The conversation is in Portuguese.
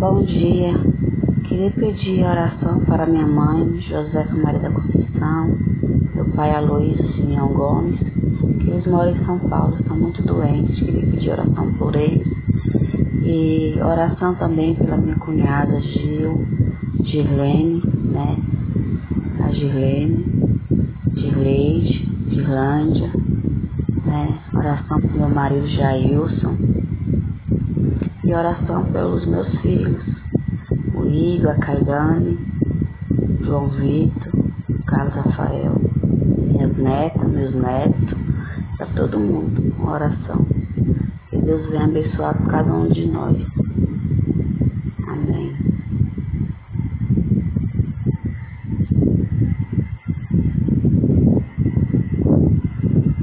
Bom dia. Queria pedir oração para minha mãe, Josefa Maria da Conceição, meu pai Aloysio Simeão Gomes, que eles moram em São Paulo, estão muito doentes. Queria pedir oração por eles. E oração também pela minha cunhada Girlene, né? A Girlene, Girleide, Girlândia, né? Oração pelo meu marido Jailson. E oração pelos meus filhos, o Igor, a Cailane, João Vitor, Carlos Rafael, minhas netas, meus netos, para todo mundo, uma oração. Que Deus venha abençoar cada um de nós. Amém.